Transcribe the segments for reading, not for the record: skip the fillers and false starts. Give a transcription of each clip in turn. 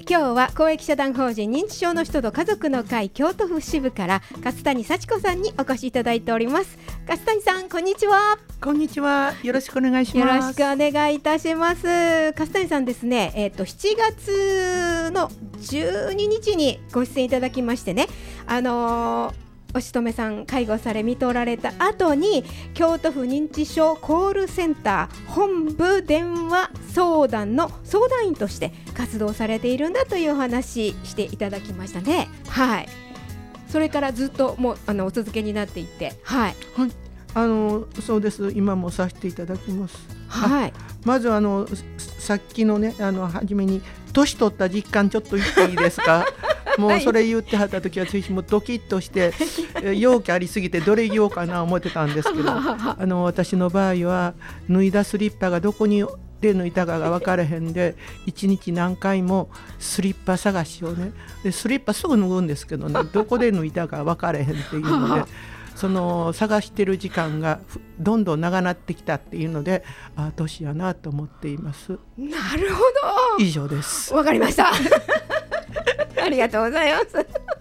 今日は公益社団法人認知症の人と家族の会京都府支部から勝谷幸子さんにお越しいただいております。勝谷さん、こんにちは。 こんにちは、よろしくお願いします。 よろしくお願いいたします。勝谷さんですね、7月の12日にご出演いただきましてね、おしとめさん介護され見とられた後に京都府認知症コールセンター本部電話相談の相談員として活動されているんだというお話していただきましたね。はい。それからずっともうお続けになっていて、はい、 はい、そうです。今もさせていただきます。 はい。 まずさっきのね初めに年取った実感ちょっと言っていいですか。もうそれ言ってはった時は私もドキッとして容器ありすぎてどれ言おうかな思ってたんですけど私の場合は脱いだスリッパがどこにで脱いだかが分からへんで1日何回もスリッパ探しをねでスリッパすぐ脱ぐんですけどねどこで脱いだか分からへんっていうのでその探してる時間がどんどん長なってきたっていうので年やなと思っています。 なるほど。 以上です。 わかりましたありがとうございます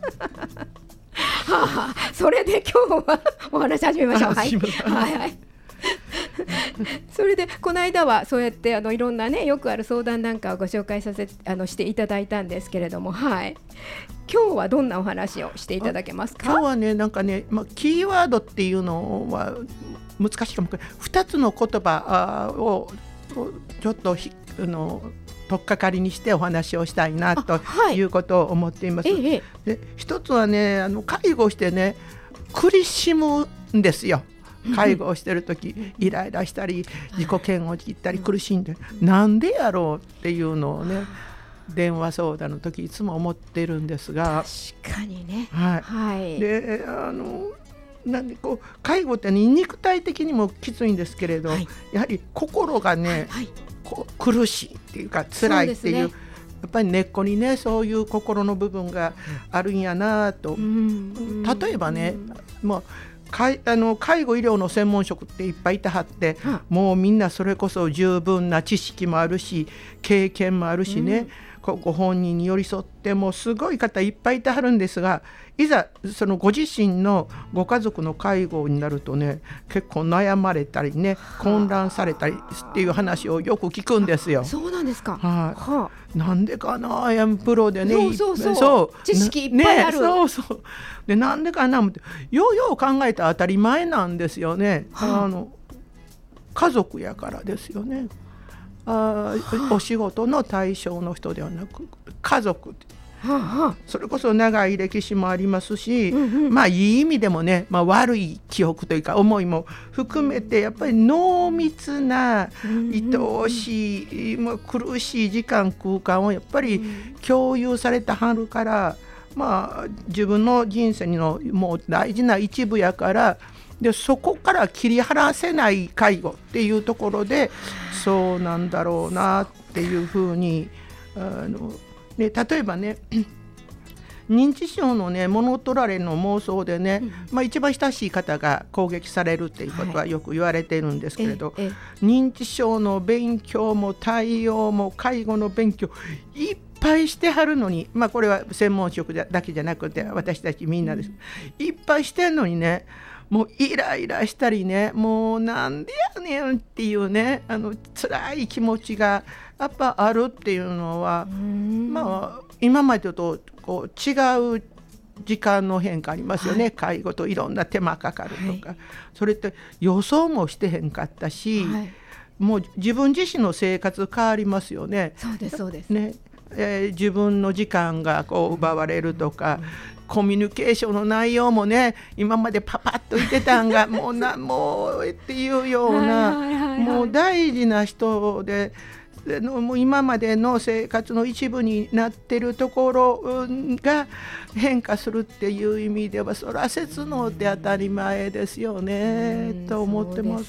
それで今日はお話し始めましょう。はい、はいはい、それでこの間はそうやっていろんなねよくある相談なんかをご紹介していただいたんですけれども、はい、今日はどんなお話をしていただけますか。 今日はねなんかね、キーワードっていうのは難しいかも。2つの言葉をちょっと取っかかりにしてお話をしたいなということを思っています。で一つはね介護してね苦しむんですよ。介護をしてる時イライラしたり自己嫌悪を切ったり苦しんでなんでやろうっていうのをね電話相談の時いつも思ってるんですが、 確かにね、 はいはい、でなんでこう介護って肉体的にもきついんですけれど、はい、やはり心がね、はいはい、苦しいっていうか辛いっていう、やっぱり根っこにねそういう心の部分があるんやなと。例えばねもう介護医療の専門職っていっぱいいてはって、もうみんなそれこそ十分な知識もあるし経験もあるしね、ご本人に寄り添ってもすごい方いっぱいいてはるんですが、いざそのご自身のご家族の介護になるとね結構悩まれたりね混乱されたりっていう話をよく聞くんですよ。 そうなんですか。 はい、なんでかなプロでねそう知識いっぱいある、 ね、そうでなんでかなってよう考えたら当たり前なんですよね。家族やからですよね。お仕事の対象の人ではなく家族、それこそ長い歴史もありますし、いい意味でもね、悪い記憶というか思いも含めてやっぱり濃密な愛おしい、苦しい時間空間をやっぱり共有されたはるから、自分の人生のもう大事な一部やからでそこから切り離せない介護っていうところでそうなんだろうなっていうふうに例えばね認知症のね物取られの妄想でね、一番親しい方が攻撃されるっていうことはよく言われているんですけれど、認知症の勉強も対応も介護の勉強いっぱいしてはるのに、これは専門職だけじゃなくて私たちみんなです、いっぱいしてんのにねもうイライラしたりねもうなんでやねんっていうね辛い気持ちがやっぱあるっていうのは今までとこう違う時間の変化ありますよね、介護といろんな手間かかるとか、それって予想もしてへんかったし、もう自分自身の生活変わりますよね。 そうですね、自分の時間がこう奪われるとか、コミュニケーションの内容もね今までパパッと言ってたんがもうっていうようなもう大事な人でもう今までの生活の一部になってるところが変化するっていう意味ではそれは切能って当たり前ですよねと思ってます。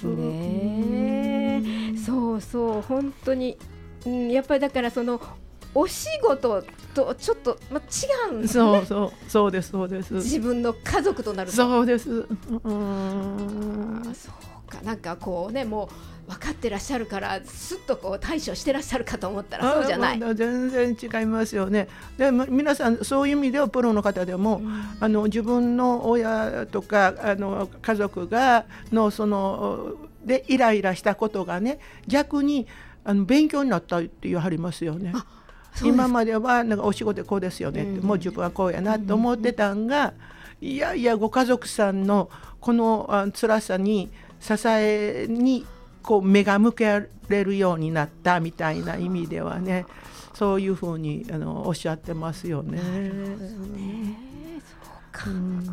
そう本当に、やっぱりだからそのお仕事とちょっと、違うんですね。 そうです自分の家族となるとそうです。 そうか、なんかこうね、もう分かってらっしゃるからすっとこう対処してらっしゃるかと思ったらそうじゃない。 全然違いますよね。で皆さんそういう意味ではプロの方でも、自分の親とか家族がそのでイライラしたことがね、逆に勉強になったって言わはりますよね。今まではなんかお仕事でこうですよねって、もう自分はこうやなと思ってたんが、いやいやご家族さんのこの辛さに支えにこう目が向けられるようになったみたいな意味ではね、そういうふうにおっしゃってますよね。 そうか。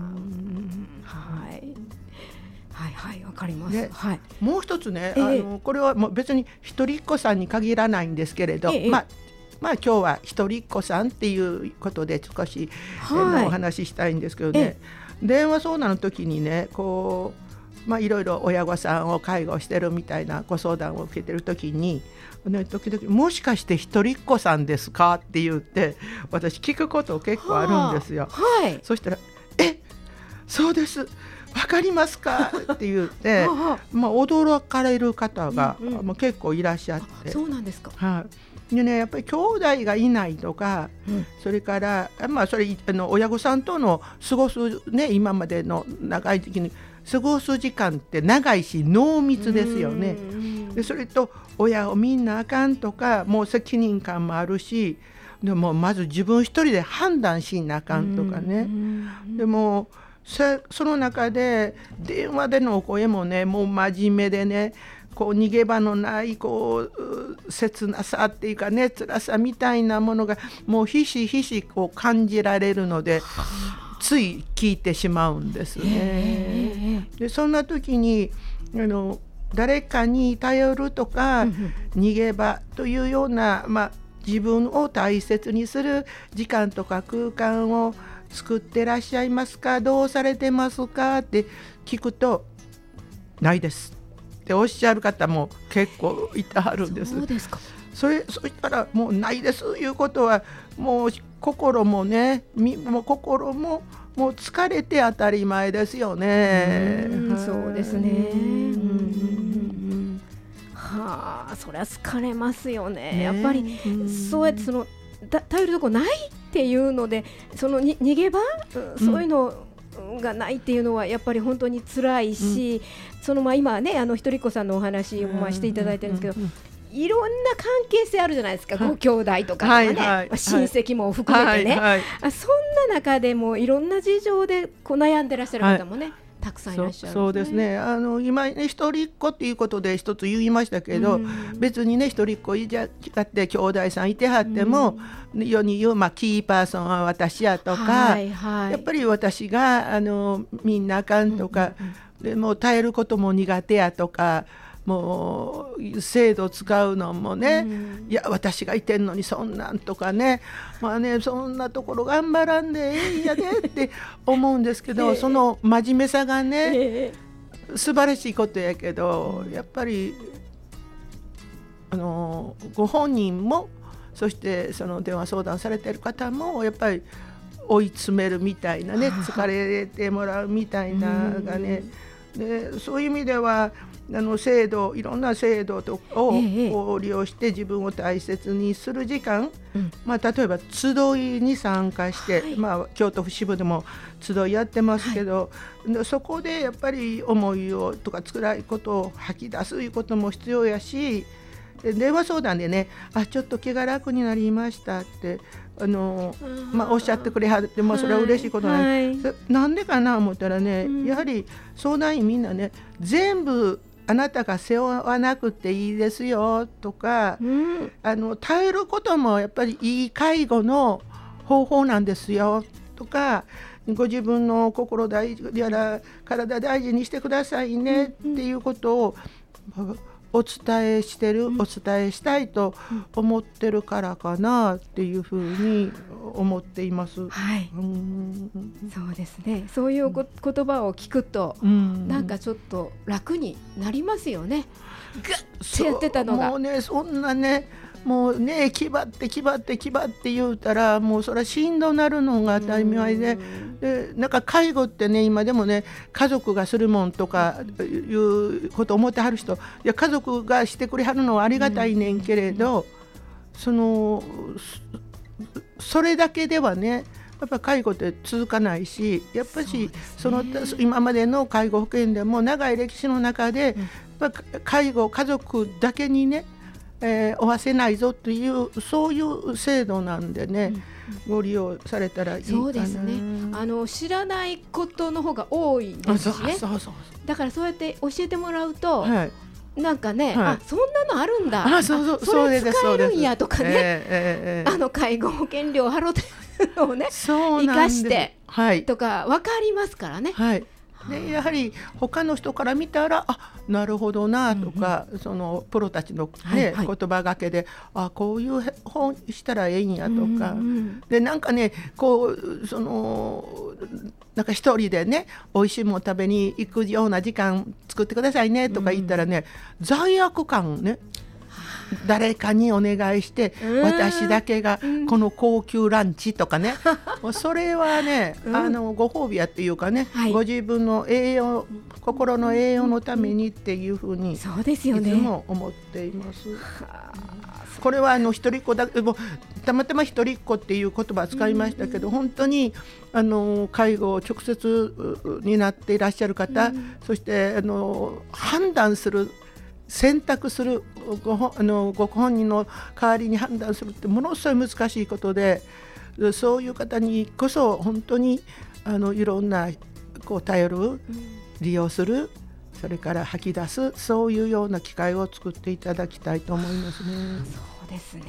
はいはいはい、わかります。はい、 もう一つね、これはもう別に一人っ子さんに限らないんですけれど、まあ今日は一人っ子さんっていうことで少し、お話ししたいんですけどね、電話相談の時にね、こういろいろ親御さんを介護してるみたいなご相談を受けてる時に、時々もしかして一人っ子さんですかって言って私聞くこと結構あるんですよ。そしたらそうです、わかりますかって言って驚かれる方が、結構いらっしゃって。 そうなんですか。 でね、やっぱり兄弟がいないとか、それからそれ親御さんとの過ごすね、今までの長い時に過ごす時間って長いし濃密ですよね。でそれと親をみんなあかんとか、もう責任感もあるし、でもまず自分一人で判断しなあかんとかね。でもその中で電話でのお声もね、もう真面目でね、こう逃げ場のないこう切なさっていうかね、辛さみたいなものがもうひしひしこう感じられるので、つい聞いてしまうんですね。でそんな時に誰かに頼るとか、逃げ場というような、自分を大切にする時間とか空間を作ってらっしゃいますか、どうされてますかって聞くと、ないですっておっしゃる方も結構いてはるんです。 そうですか。 そしたらもうないですいうことは、もう心もね、身も心ももう疲れて当たり前ですよね。 そうですね。そりゃ疲れますよね。やっぱりそうやって頼るとこないっていうので、その逃げ場、そういうのがないっていうのはやっぱり本当に辛いし、今ね一人っ子さんのお話をしていただいてるんですけど、いろんな関係性あるじゃないですか、ご兄弟とかね、親戚も含めてね、そんな中でもいろんな事情で悩んでらっしゃる方もね、たくさんいらっしゃる。 そうですね。今ね、一人っ子っていうことで一つ言いましたけど、別にね、一人っ子いじゃって兄弟さんいてはっても、世に言う、キーパーソンは私やとか、やっぱり私がみんなあかんとか、でもう耐えることも苦手やとか、もう制度使うのもね、いや私がいてんのにそんなんとかね、そんなところ頑張らんでええんやでって思うんですけど、その真面目さがね、素晴らしいことやけど、やっぱりご本人も、そしてその電話相談されてる方もやっぱり追い詰めるみたいなね、疲れてもらうみたいながね、でそういう意味では制度、いろんな制度を利用して自分を大切にする時間、例えば集いに参加して、京都府支部でも集いやってますけど、そこでやっぱり思いをとか辛いことを吐き出すということも必要やし、電話相談でね、ちょっと気が楽になりましたっておっしゃってくれはっても、それは嬉しいことなん、なんでかな思ったらね、やはり相談員みんなね、全部あなたが背負わなくていいですよとか、耐えることもやっぱりいい介護の方法なんですよとか、ご自分の心大事やら体大事にしてくださいねっていうことをお伝えしたいと思ってるからかなっていうふうに思っています。 そうですね。そういう言葉を聞くと、なんかちょっと楽になりますよね。グッてやってたのがもうね、そんなね、 もうね気張って言うたらもうそれはしんどなるのが当たり前で、なんか介護ってね今でもね家族がするもんとかいうことを思ってはる人、いや家族がしてくれはるのはありがたいねんけれど、それだけではねやっぱ介護って続かないし、やっぱり今までの介護保険でも長い歴史の中で、やっぱ介護家族だけにね、負わせないぞというそういう制度なんでね、ご利用されたらいいかな。 そうですね、知らないことの方が多いですしね。だからそうやって教えてもらうと、はい、なんかね、そんなのあるんだ、それ使えるんやとかね、介護保険料払ってるのをね生かして、とか分かりますからね。 でやはり他の人から見たらなるほどなとか、そのプロたちの、言葉がけでこういう本したらええんやとか、でなんかねなんか一人でね美味しいもの食べに行くような時間作ってくださいねとか言ったらね、罪悪感ね、誰かにお願いして私だけがこの高級ランチとかねそれはね、ご褒美やっていうかね、ご自分の栄養、心の栄養のためにっていうふうにいつも思っています。これは一人っ子だけど、たまたま一人っ子っていう言葉を使いましたけど、本当に介護を直接になっていらっしゃる方、そして判断する、選択するご本人の代わりに判断するってものすごい難しいことで、そういう方にこそ本当にいろんな頼る、利用する、それから吐き出す、そういうような機会を作っていただきたいと思いますね。 そうですね、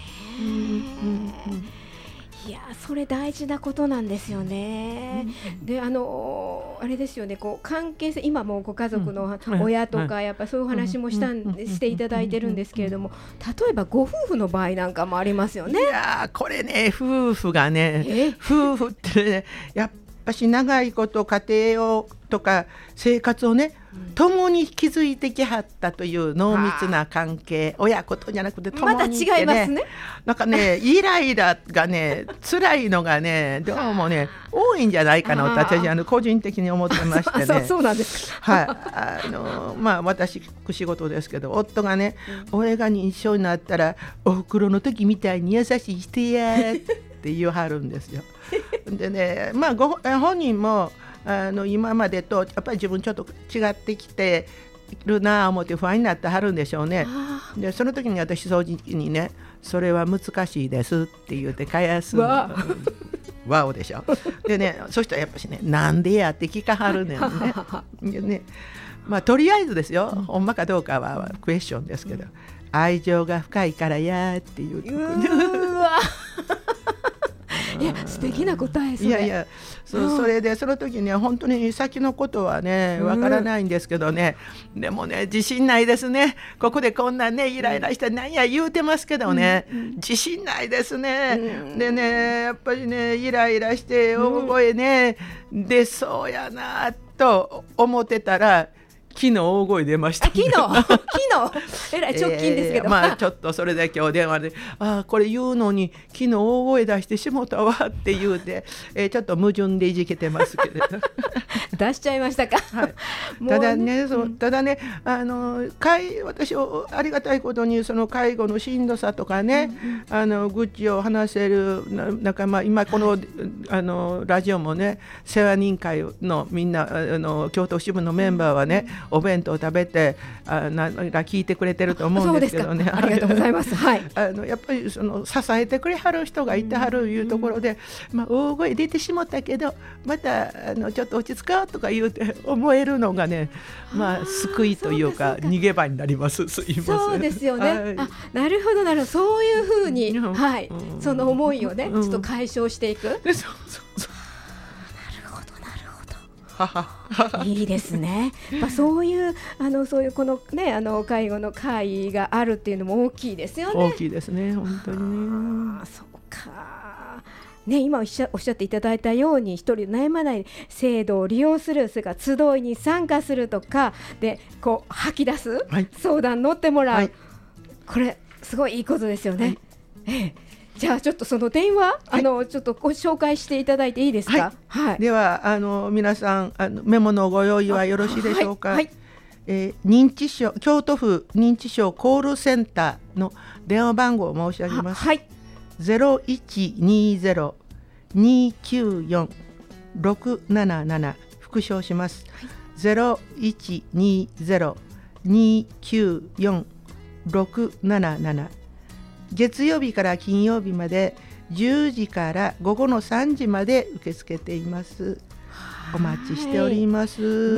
いやそれ大事なことなんですよね。であれですよね、関係性、今もご家族の親とかやっぱそういう話もしていただいてるんですけれども、例えばご夫婦の場合なんかもありますよね。 いやこれね夫婦がね、夫婦ってねやっぱし長いこと家庭をとか生活をね共に築いてきはったという濃密な関係、親子とじゃなくて共にってね、 また違いますね。 なんかねイライラがね辛いのがねどうもね多いんじゃないかな、私個人的に思ってましてね。 そうなんですか。 はい、私仕事ですけど、夫がね、俺が認知症になったらお袋の時みたいに優しいしてやって言わはるんですよ。でね、本人も今までとやっぱり自分ちょっと違ってきてるなぁ思って不安になってはるんでしょうね。でその時に私正直にね、それは難しいですって言って返すわおでしょ。でね、そしたらやっぱしね、なんでやって聞かはるねんね。でね、とりあえずですよ、ほんまかどうかはクエスチョンですけど、愛情が深いからやっていういや素敵な答え。 それでその時には本当に先のことはねわからないんですけどね、でもね自信ないですね。ここでこんなねイライラして何や言うてますけどね、自信ないですね。でねやっぱりねイライラして大声ね、出そうやなと思ってたら昨日大声出ました、 昨日えらい直近ですけど、 ちょっとそれで今日電話でこれ言うのに昨日大声出してしもたわって言うて、ちょっと矛盾でいじけてますけれど出しちゃいましたか。 ただね、私ありがたいことにその介護のしんどさとかね、愚痴を話せる仲間、今このラジオもね世話人会のみんな京都支部のメンバーはね、お弁当を食べて聞いてくれてると思うんですけどね。 ありがとうございます。はい、 やっぱり支えてくれはる人がいてはるいうところで、大声出てしまったけどまたちょっと落ち着こうとか言うて思えるのがね、救いというか逃げ場になります。すいません。 そうですよね。なるほどなるほど、そういうふうに、その思いをね、ちょっと解消していく。いいですね。そういうこのね介護の会があるっていうのも大きいですよね。 大きいですね、本当にね。 そうか。ね、今おっしゃっていただいたように、一人悩まない制度を利用する、それから集いに参加するとかで吐き出す、相談乗ってもらう、これすごいいいことですよね。 じゃあちょっとその電話、ちょっとご紹介していただいていいですか。 では皆さんメモのご用意はよろしいでしょうか。認知症、京都府認知症コールセンターの電話番号を申し上げます。0120-294-677、復唱します。0120-294-677、月曜日から金曜日まで10時から午後の3時まで受け付けています。お待ちしております。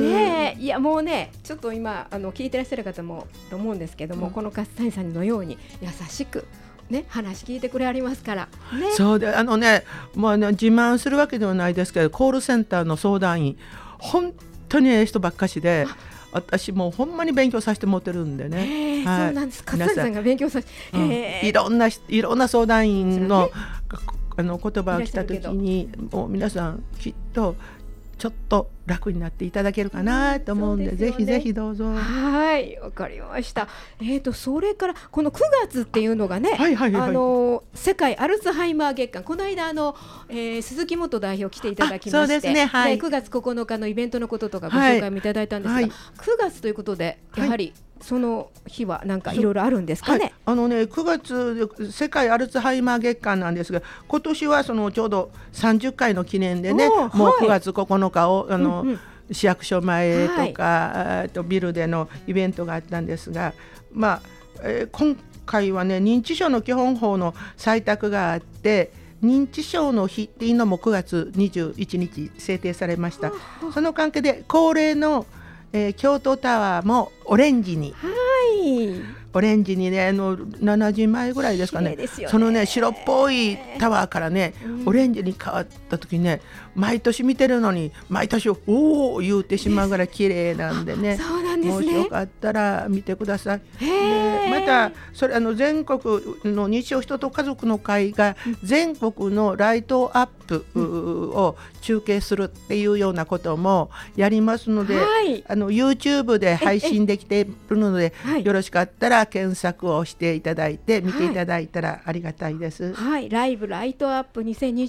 いやもうね、ちょっと今聞いてらっしゃる方もと思うんですけども、この粕谷さんのように優しくね、話聞いてくれありますから、ね、 そうでもう自慢するわけではないですけど、コールセンターの相談員本当に人ばっかしで、私もうほんまに勉強させてもらってるんでね。 そうなんです。粕谷さんが勉強させて、 いろんな相談員の、言葉が来た時にもう皆さんきっとちょっと楽になっていただけるかなと思うんで、ぜひぜひどうぞ。 はい、わかりました。それからこの9月っていうのがね、世界アルツハイマー月間、この間鈴木元代表来ていただきまして、9月9日のイベントのこととかご紹介もいただいたんですが、9月ということでやはりその日はなんかいろいろあるんですかね。 9月世界アルツハイマー月間なんですが、今年はちょうど30回の記念でね、もう9月9日を市役所前とか、ビルでのイベントがあったんですが、今回はね、認知症の基本法の採択があって、認知症の日っていうのも9月21日制定されました。その関係で恒例の京都タワーもオレンジに、オレンジにね、7時前ぐらいですかね、そのね白っぽいタワーからね、オレンジに変わった時ね、毎年見てるのに毎年おー言うてしまうぐらい綺麗なんでね、もしよかったら見てください。またそれ全国の認知症人と家族の会が全国のライトアップを中継するっていうようなこともやりますので、YouTube で配信できているので、よろしかったら検索をしていただいて見ていただいたらありがたいです。 ライブライトアップ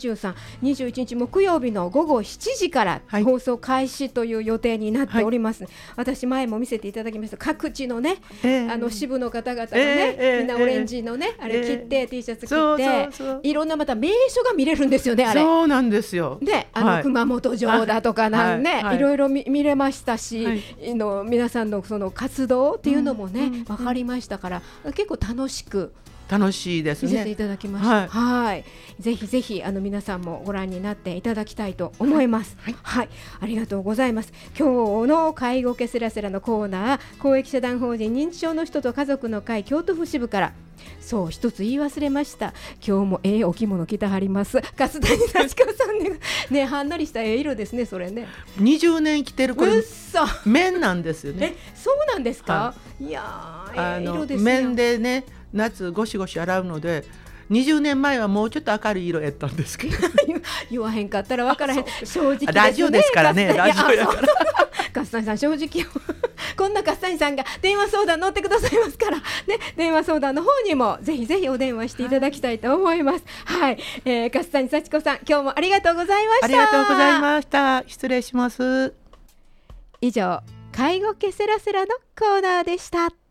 2023、21日木曜日の午後7時から放送開始という予定になっております。私前も見せていただきました、各地のね、支部の方々がね、みんなオレンジのね、あれ切って、T シャツ着て、いろんなまた名所が見れるんですよね、あれ。 そうなんですよ。 で、熊本城だとかいろいろ見れましたし、皆さんのその活動っていうのもね、分かりましたから、結構楽しいですね、見せていただきました。ぜひぜひ皆さんもご覧になっていただきたいと思います。ありがとうございます。今日の介護ケセラセラのコーナー、公益社団法人認知症の人と家族の会京都府支部から、そう一つ言い忘れました。今日もお着物着てはります粕谷幸子さんね、はんなりした色ですね、それね。 20年着てるこれ綿なんですよね。 そうなんですか。いや色ですね。 綿でね、夏ゴシゴシ洗うので、20年前はもうちょっと明るい色やったんですけど言わへんかったら分からへん。正直ですね、 ラジオですからね、ラジオやから粕谷さん正直こんな粕谷さんが電話相談乗ってくださいますからね、電話相談の方にもぜひぜひお電話していただきたいと思います。粕谷幸子さん、今日もありがとうございました。 ありがとうございました。失礼します。 以上、介護ケセラセラのコーナーでした。